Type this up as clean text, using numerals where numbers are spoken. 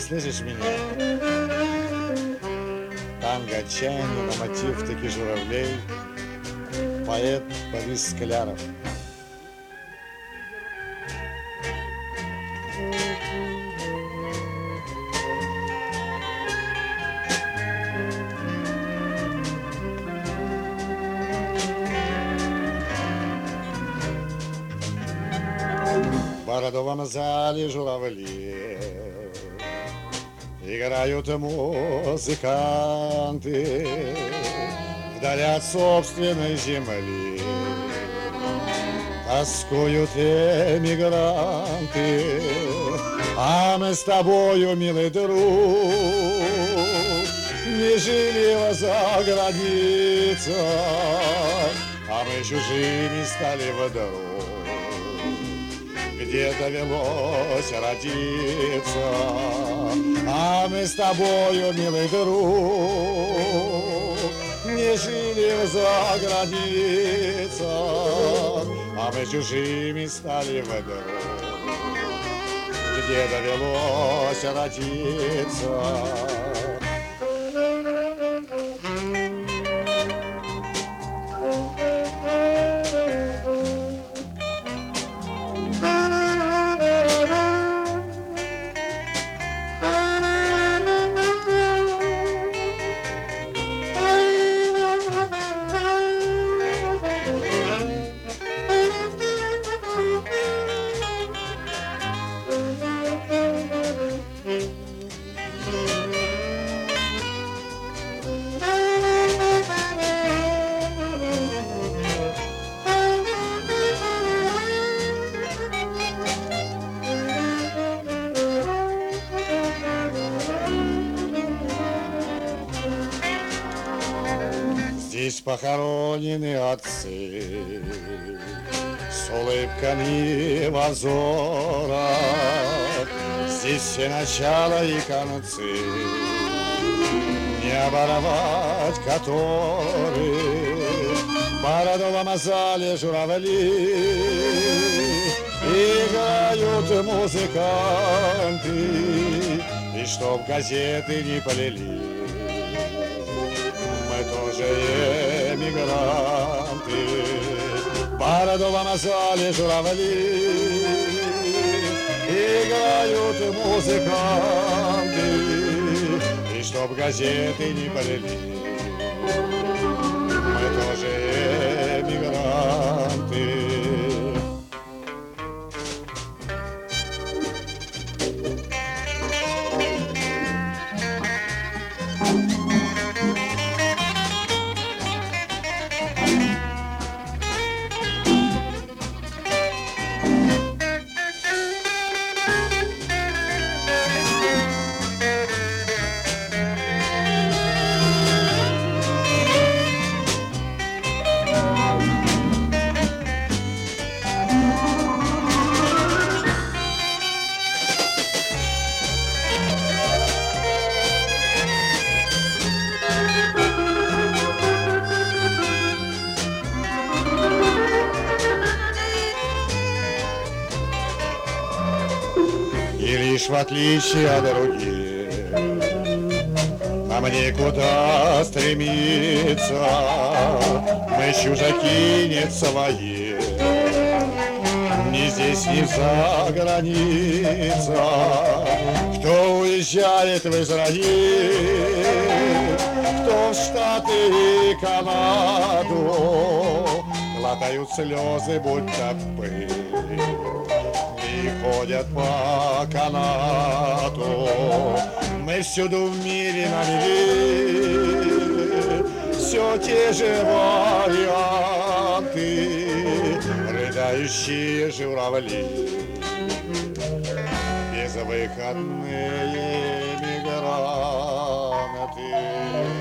слышишь меня? Танго отчаяния на мотив таких журавлей. Поэт Борис Скляров. В бордовом зале журавли играют музыканты вдали от собственной земли. Тоскуют эмигранты, а мы с тобою, милый друг, не жили за границей, а мы чужими стали вдруг, где довелось родиться. А мы с тобою, милый друг, не жили за границей, а мы чужими стали вдруг, где довелось родиться. Здесь похоронены отцы с улыбками в озорах. Здесь все начала и концы, не оборвать которые. В бордовом зале журавли играют музыканты, и чтоб газеты не полили, тоже эмигранты. В бордовом зале журавли играют музыканты, и чтоб газеты не полили, мы тоже эмигранты. И лишь в отличие от других нам никуда стремиться, мы чужаки не свои, ни здесь, ни за граница. Кто уезжает в Израиль, кто в Штаты и Канаду, глотают слезы, будто пыль, и ходят по канату. Мы всюду в мире на мели, все те же варианты, рыдающие журавли, безвыходные мигранты.